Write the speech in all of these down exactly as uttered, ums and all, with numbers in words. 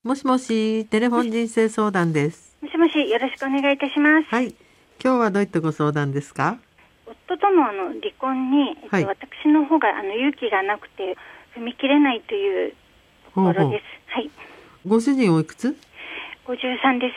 もしもし、テレフォン人生相談です。 もしもし、よろしくお願いいたします。 はい。今日はどういったご相談ですか？ 夫とのあの離婚に、えっとはい、私の方があの勇気がなくて踏み切れないというところです。ほうほう、はい。 ご主人おいくつ？ ごじゅうさんです。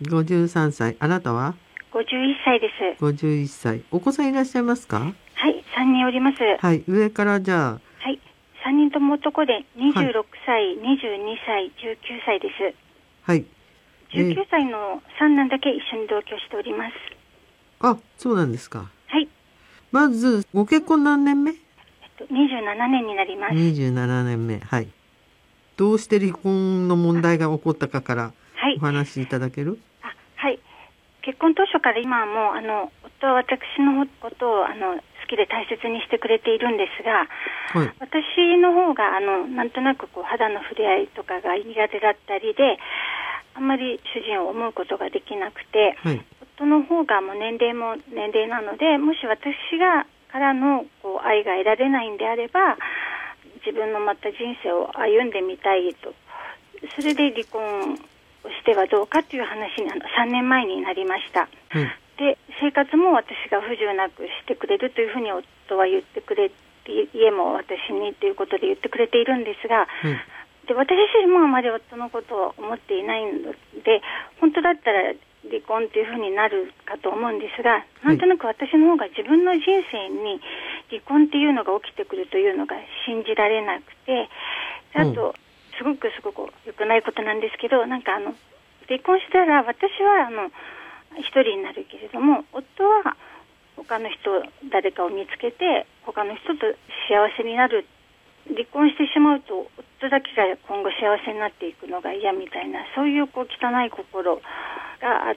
ごじゅうさんさい。あなたは？ ごじゅういっさいです。 ごじゅういっさい。お子さんいらっしゃいますか？ はい、さんにんおります。 はい。上からじゃあ。 はい。さんにんとも男でにじゅうろくさい、はい、にじゅうにさい、じゅうきゅうさいです。 はい。 じゅうきゅうさいの三男だけ一緒に同居しております。 あ、そうなんですか。 はい。 まずご結婚何年目？えっとにじゅうななねんになります。 にじゅうななねんめ。はい。どうして離婚の問題が起こったかからお話しいただける？はい。 あ、はい。結婚当初から今はもうあの夫は私のことをあの好きで大切にしてくれているんですが、はい、私の方があのなんとなくこう肌の触れ合いとかが苦手だったりで、あんまり主人を思うことができなくて、はい、夫の方がもう年齢も年齢なので、もし私がからのこう愛が得られないんであれば、自分のまた人生を歩んでみたいと、それで離婚をしてはどうかという話にあのさんねんまえになりました。はい、で生活も私が不自由なくしてくれるというふうに夫は言ってくれて、家も私にということで言ってくれているんですが、はい、で私自身もあまり夫のことを思っていないので、本当だったら離婚というふうになるかと思うんですが、なんとなく私の方が自分の人生に離婚っていうのが起きてくるというのが信じられなくて、あと、うん、すごくすごく良くないことなんですけど、なんかあの離婚したら私はあの一人になるけれども、夫は他の人誰かを見つけて他の人と幸せになる。離婚してしまうと夫だけが今後幸せになっていくのが嫌みたいな、そういうこう汚い心があって、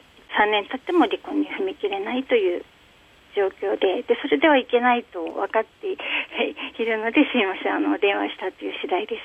さんねん経っても離婚に踏み切れないという状況で、でそれではいけないと分かっているので、すいません、あの電話したという次第です。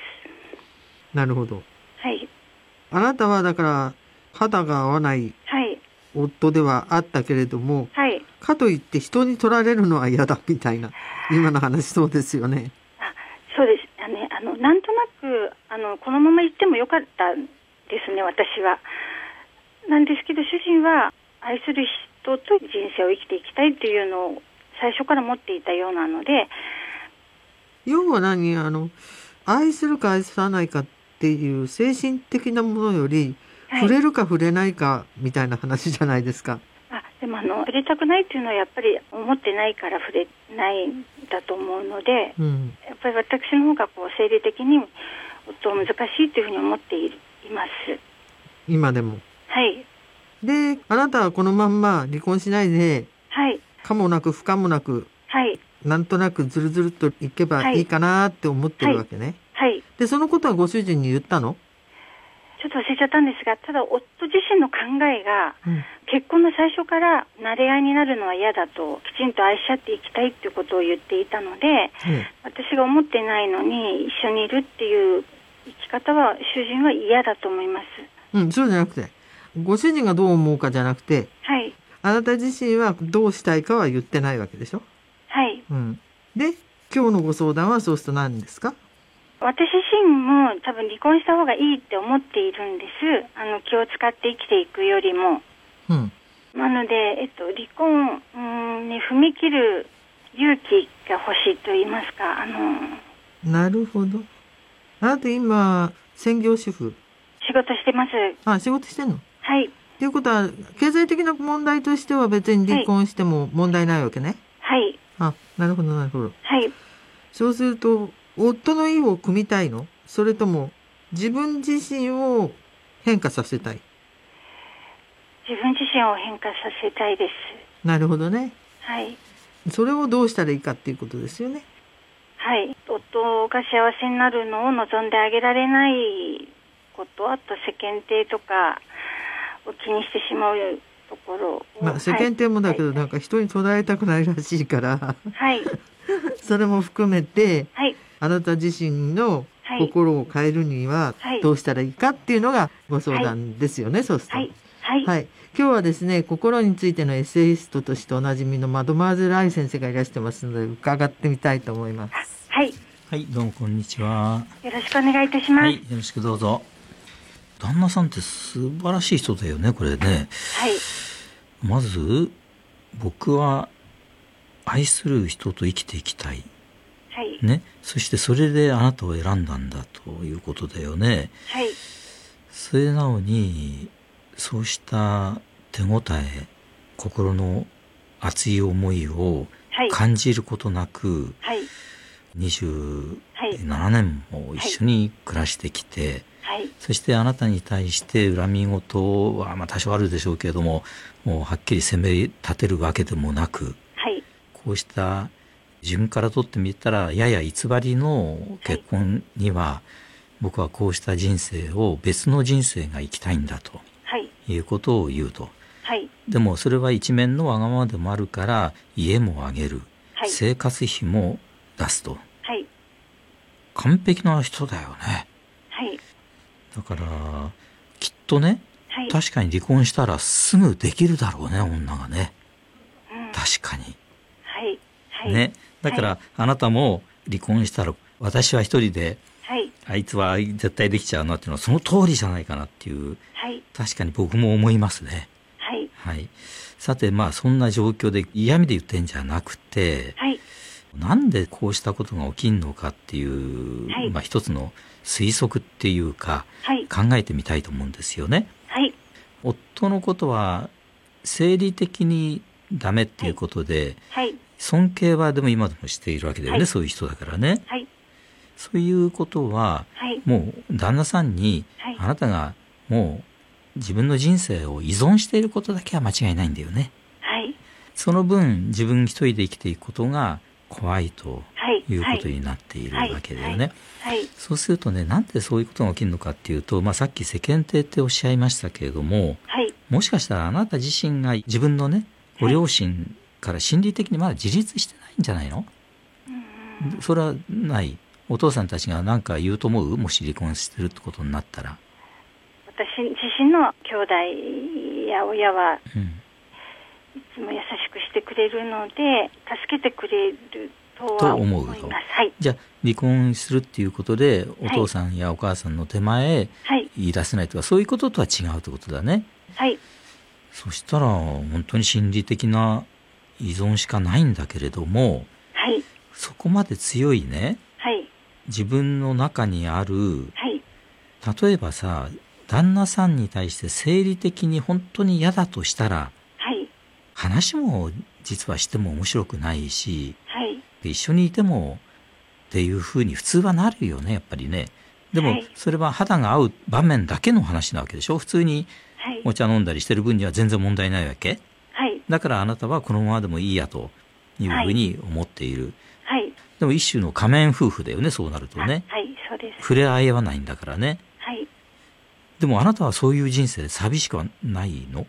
なるほど。 はい。 あなたはだから肌が合わない夫ではあったけれども、はい、かといって人に取られるのは嫌だみたいな、今の話そうですよね。 そうですね。あのなんとなくあのこのまま行ってもよかったですね、私は。なんですけど、主人は愛する人と人生を生きていきたいというのを最初から持っていたようなので。 要は何、あの愛するか愛さないかっていう精神的なものより、はい、触れるか触れないかみたいな話じゃないですか。 あ、でもあの触れたくないっていうのはやっぱり思ってないから触れないんだと思うので、うん、やっぱり私の方がこう生理的に夫は難しいというふうに思っています。 今でも。 はい。 で、あなたはこのまんま離婚しないで、はい、可もなく不可もなく、はい、なんとなくずるずるっといけばいいかなって思ってるわけね。はいはい、でそのことはご主人に言ったの？ ちょっと忘れちゃったんですが、ただ夫自身の考えが、うん、結婚の最初から慣れ合いになるのは嫌だと、きちんと愛し合っていきたいっていうことを言っていたので、うん、私が思ってないのに一緒にいるっていう生き方は主人は嫌だと思います。 うん、そうじゃなくて、ご主人がどう思うかじゃなくて、はい、あなた自身はどうしたいかは言ってないわけでしょ？はい。うん、で、今日のご相談はそうすると何ですか？ 私自身も多分離婚した方がいいって思っているんです。あの気を使って生きていくよりも。うん、なので、えっと、離婚に踏み切る勇気が欲しいと言いますか。あのなるほど。あなた今専業主婦？ 仕事してます。 あ、仕事してんの？ はい。 ということは経済的な問題としては別に離婚しても問題ないわけね。はい。あ、なるほどなるほど。はい。そうすると夫の意を汲みたいの？それとも自分自身を変化させたい？ 自分自身を変化させたいです。 なるほどね。 はい。 それをどうしたらいいかっていうことですよね。 はい。夫が幸せになるのを望んであげられないこと、あと世間体とかを気にしてしまうところ。 まあ世間体もだけど、はい、なんか人に捉えたくないらしいから。はい。それも含めて、はい、あなた自身の心を変えるにはどうしたらいいかっていうのがご相談ですよね、はい、そうすると。はいはいはい、今日はですね、心についてのエッセイストとしておなじみのマドマーゼル愛先生がいらしてますので伺ってみたいと思います。 はい。 はい、どうもこんにちは。 よろしくお願いいたします。 はい、よろしくどうぞ。 旦那さんって素晴らしい人だよね、これね。 はい。 まず僕は愛する人と生きていきたい、 はいね、そしてそれであなたを選んだんだということだよね。 はい。 それなのにそうした手応え、心の熱い思いを感じることなく、 はい、 にじゅうななねんも一緒に暮らしてきて、 はい、 そしてあなたに対して恨み事はまあ多少あるでしょうけれども、もうはっきり責め立てるわけでもなく、 はい、 こうした自分からとってみたらやや偽りの結婚には、僕はこうした人生を別の人生が生きたいんだと、はい、いうことを言うと、はい、でもそれは一面のわがままでもあるから家もあげる、はい、生活費も出すと、はい、完璧な人だよね。はい、だからきっとね、はい、確かに離婚したらすぐできるだろうね、女がね、うん、確かに、はいはい、ね、だから、はい、あなたも離婚したら私は一人で、はい、あいつは絶対できちゃうなっていうのはその通りじゃないかなっていう、はい、確かに僕も思いますね。はいはい、さて、まあそんな状況で嫌味で言ってんじゃなくて、はい、なんでこうしたことが起きんのかっていう、はい、まあ、一つの推測っていうか、はい、考えてみたいと思うんですよね。はい、夫のことは生理的にダメっていうことで、はいはい、尊敬はでも今でもしているわけだよね、はい、そういう人だからね、はい、そういうことは、はい、もう旦那さんに、はい、あなたがもう自分の人生を依存していることだけは間違いないんだよね。はい、その分自分一人で生きていくことが怖いということになっているわけだよね。はいはいはい、そうするとね、なんでそういうことが起きるのかっていうと、まあ、さっき世間体っておっしゃいましたけれども、はい、もしかしたらあなた自身が自分のね、ご両親から心理的にまだ自立してないんじゃないの？うん、それはない。お父さんたちが何か言うと思う？もし離婚してるってことになったら。 私自身の兄弟や親は、うん、いつも優しくしてくれるので助けてくれるとは思います。と思うと、はい、 じゃあ離婚するっていうことでお父さんやお母さんの手前、はい、言い出せないとかそういうこととは違うってことだね。はい。そしたら本当に心理的な依存しかないんだけれども、はい、そこまで強いね、はい、自分の中にある、はい、例えばさ、旦那さんに対して生理的に本当に嫌だとしたら、はい、話も実はしても面白くないし、はい、一緒にいてもっていうふうに普通はなるよね、やっぱりね。でもそれは肌が合う場面だけの話なわけでしょ。普通にお茶飲んだりしてる分には全然問題ないわけ、はい、だからあなたはこのままでもいいやというふうに思っている、はい、でも一種の仮面夫婦だよね、そうなるとね。 はい、そうです。 触れ合いはないんだからね。はい、でもあなたはそういう人生で寂しくはないの？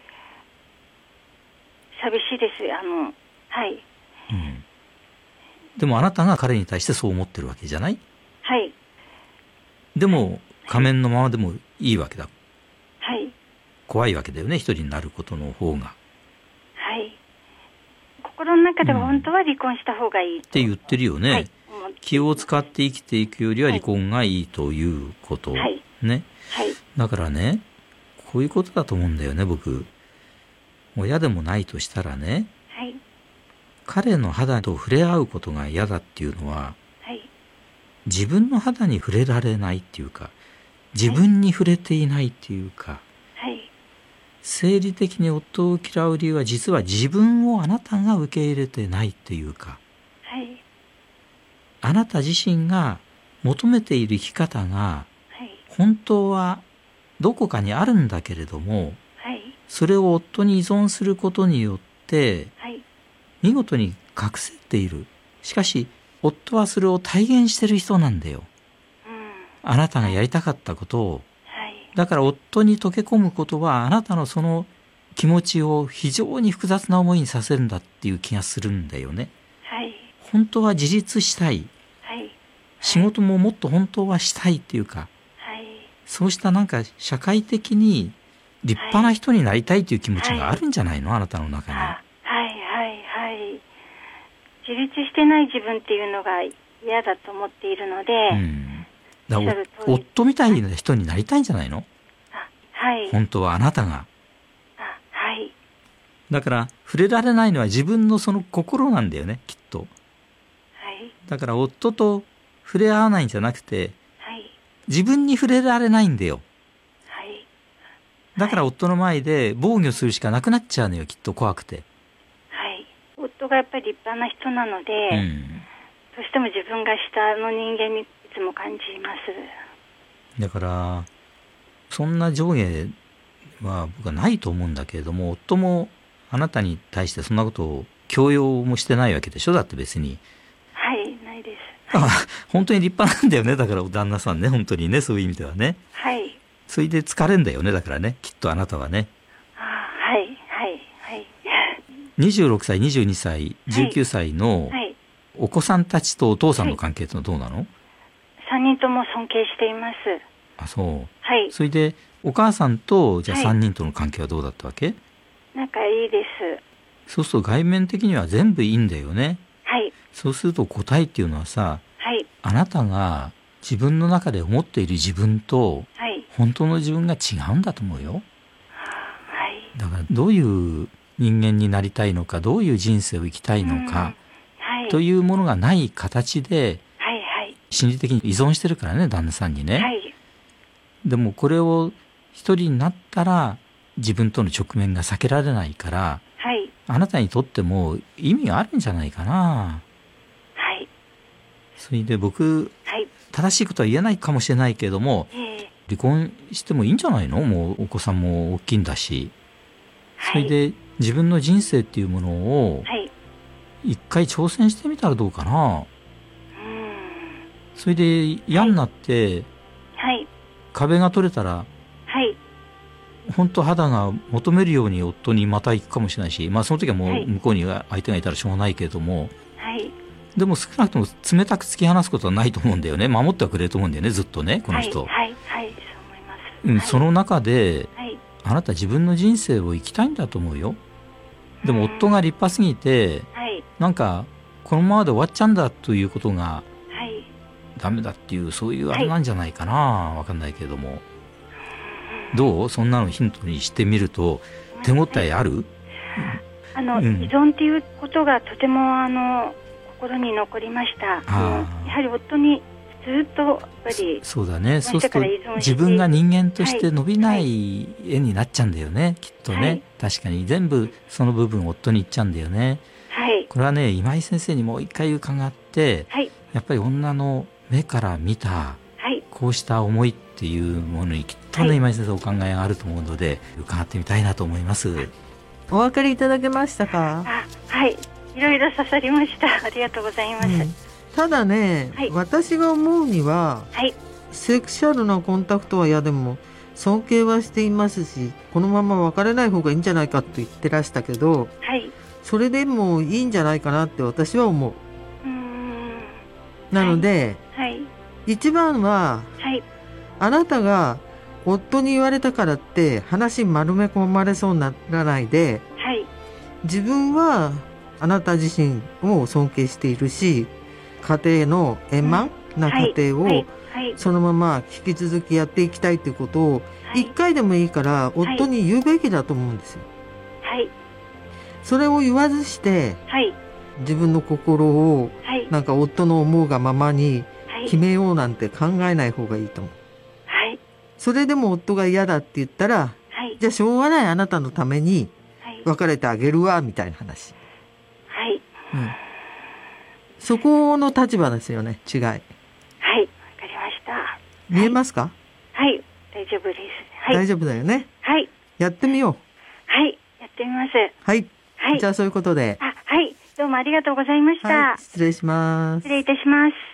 寂しいです。あの、はい、 うん。でもあなたが彼に対してそう思ってるわけじゃない？はい。でも仮面のままでもいいわけだ。はい。怖いわけだよね、一人になることの方が。 はい。心の中では本当は離婚した方がいい、うん、 って言ってるよね。はい、気を使って生きていくよりは離婚がいいということ、はい、ね。はい、だからね、こういうことだと思うんだよね、僕。親でもないとしたらね、はい、彼の肌と触れ合うことが嫌だっていうのは、はい、自分の肌に触れられないっていうか、自分に触れていないっていうか、はい、生理的に夫を嫌う理由は実は自分をあなたが受け入れてないっていうか、はい、あなた自身が求めている生き方が本当はどこかにあるんだけれども、はい、それを夫に依存することによって、はい、見事に隠せている。しかし夫はそれを体現している人なんだよ、うん、あなたがやりたかったことを、はい、だから夫に溶け込むことはあなたのその気持ちを非常に複雑な思いにさせるんだっていう気がするんだよね、はい、本当は自立したい、はい、仕事ももっと本当はしたいっていうか、はい、そうしたなんか社会的に立派な人になりたいという気持ちがあるんじゃないの、はい、あなたの中に。はいはいはい。自立してない自分っていうのが嫌だと思っているので、うん、 だから夫みたいな人になりたいんじゃないの？ 、 本当はあなたが。 あ、はい。 だから触れられないのは自分のその心なんだよね、きっと。 はい。 だから夫と触れ合わないんじゃなくて、 はい、 自分に触れられないんだよ。 はい。 だから夫の前で防御するしかなくなっちゃうのよ、きっと怖くて。 はい。夫がやっぱり立派な人なので、うん、どうしても自分が下の人間にいつも感じます。 だからそんな上下は僕はないと思うんだけれども、夫もあなたに対してそんなことを強要もしてないわけでしょ。だって別に。 はい、ないです。はい、 本当に立派なんだよね。だから旦那さんね、本当にね、そういう意味ではね。 はい。 それで疲れんだよね、だからね、きっとあなたはね。 あ、はい、はい、はい。 にじゅうろくさい、にじゅうにさい、じゅうきゅうさいのお子さんたちとお父さんの関係ってのはどうなの？ さんにんとも尊敬しています。 あ、そう。 はい。 それでお母さんとじゃあさんにんとの関係はどうだったわけ？はい、 仲いいです。 そうすると外面的には全部いいんだよね。 はい。 そうすると答えっていうのはさ、 はい、 あなたが自分の中で思っている自分と、はい、本当の自分が違うんだと思うよ。 はい。 だからどういう人間になりたいのか、どういう人生を生きたいのか、はい、というものがない形で、 はいはい、 心理的に依存してるからね、旦那さんにね。 はい、 でもこれを一人になったら自分との直面が避けられないから、 はい、 あなたにとっても意味があるんじゃないかな。 はい。 それで僕、 はい、 正しいことは言えないかもしれないけれども、 えー、 離婚してもいいんじゃないの？もうお子さんも大きいんだし、はい、それで自分の人生っていうものを一回挑戦してみたらどうかな。はい、それで嫌になって、 はい、 壁が取れたら、はい、本当肌が求めるように夫にまた行くかもしれないし、まあその時はもう向こうに相手がいたらしょうがないけれども、はい、でも少なくとも冷たく突き放すことはないと思うんだよね。守ってはくれると思うんだよね、ずっとね、この人。 はい、はい、はい、そう思います。 うん、 はい、 その中で、 はい、 あなた自分の人生を生きたいんだと思うよ。でも夫が立派すぎて、はい、なんかこのままで終わっちゃうんだということが、はい、ダメだっていう、そういうあれなんじゃないかな、はい、わかんないけれども。どう？そんなのヒントにしてみると手応えある？ あの、うん、依存っていうことがとてもあの心に残りました。あのやはり夫にずっとやっぱりそ, そうだね。そうすると自分が人間として伸びない絵になっちゃうんだよね、はい、きっとね、はい、確かに全部その部分夫にいっちゃうんだよね、はい、これはね、今井先生にもう一回伺って、はい、やっぱり女の目から見た、はい、こうした思いっていうものにきっとね、はい、今井先生お考えがあると思うので伺ってみたいなと思います。 お分かりいただけましたか？ あ、はい、いろいろ刺さりました。ありがとうございます、うん、 ただね、はい、私が思うには、はい、セクシャルなコンタクトは嫌でも尊敬はしていますし、このまま別れない方がいいんじゃないかと言ってらしたけど、はい、それでもいいんじゃないかなって私は思う。うーん、なので、はいはい、一番は、はい、あなたが夫に言われたからって話丸め込まれそうにならないで、はい、自分はあなた自身を尊敬しているし、家庭の円満な家庭をそのまま引き続きやっていきたいということを一回でもいいから夫に言うべきだと思うんですよ。はい、それを言わずして、はい、自分の心をなんか夫の思うがままに決めようなんて考えない方がいいと思う。はい、それでも夫が嫌だって言ったら、はい、じゃあしょうがない、あなたのために別れてあげるわみたいな話。はい、うん、そこの立場ですよね、違い。はい、わかりました。 見えますか？ はい、大丈夫です。はい、 大丈夫だよね。はい。やってみよう。 はい、やってみます。 はい。はい。じゃあそういうことで。 あ、はい、どうもありがとうございました。 はい、失礼します。 失礼いたします。